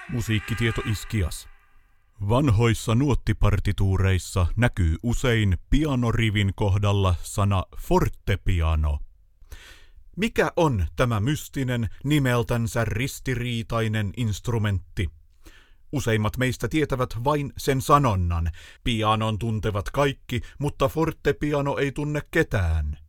Musiikkitieto Iskias. Vanhoissa nuottipartituureissa näkyy usein pianorivin kohdalla sana fortepiano. Mikä on tämä mystinen, nimeltänsä ristiriitainen instrumentti? Useimmat meistä tietävät vain sen sanonnan. Pianon tuntevat kaikki, mutta fortepiano ei tunne ketään.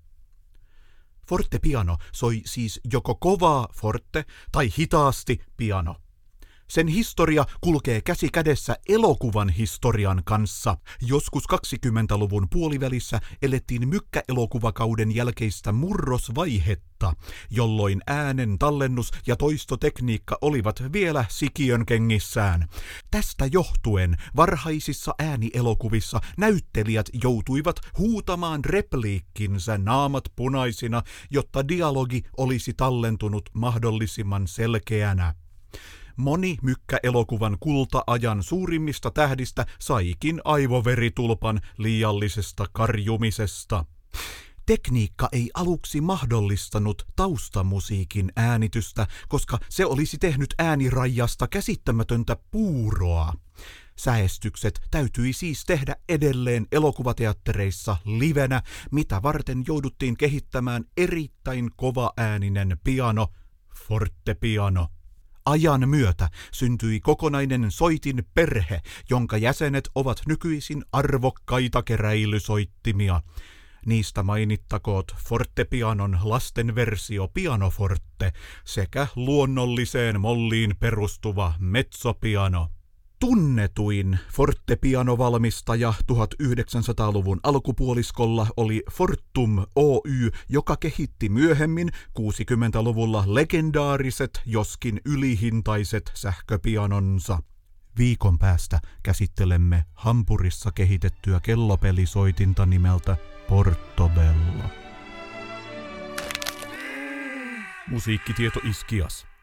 Fortepiano soi siis joko kovaa forte tai hitaasti piano. Sen historia kulkee käsi kädessä elokuvan historian kanssa. Joskus 20-luvun puolivälissä elettiin mykkäelokuvakauden jälkeistä murrosvaihetta, jolloin äänen tallennus ja toistotekniikka olivat vielä sikiön kengissään. Tästä johtuen varhaisissa äänielokuvissa näyttelijät joutuivat huutamaan repliikkinsä naamat punaisina, jotta dialogi olisi tallentunut mahdollisimman selkeänä. Moni mykkäelokuvan kulta-ajan suurimmista tähdistä saikin aivoveritulpan liiallisesta karjumisesta. Tekniikka ei aluksi mahdollistanut taustamusiikin äänitystä, koska se olisi tehnyt äänirajasta käsittämätöntä puuroa. Säestykset täytyi siis tehdä edelleen elokuvateattereissa livenä, mitä varten jouduttiin kehittämään erittäin kovaääninen piano, fortepiano. Ajan myötä syntyi kokonainen soitin perhe, jonka jäsenet ovat nykyisin arvokkaita keräilysoittimia. Niistä mainittakoot fortepianon lasten versio pianoforte sekä luonnolliseen molliin perustuva mezzopiano. Tunnetuin fortepianovalmistaja 1900-luvun alkupuoliskolla oli Fortum Oy, joka kehitti myöhemmin 60-luvulla legendaariset, joskin ylihintaiset sähköpianonsa. Viikon päästä käsittelemme Hampurissa kehitettyä kellopelisoitinta nimeltä Portobello. Musiikkitieto Iskias.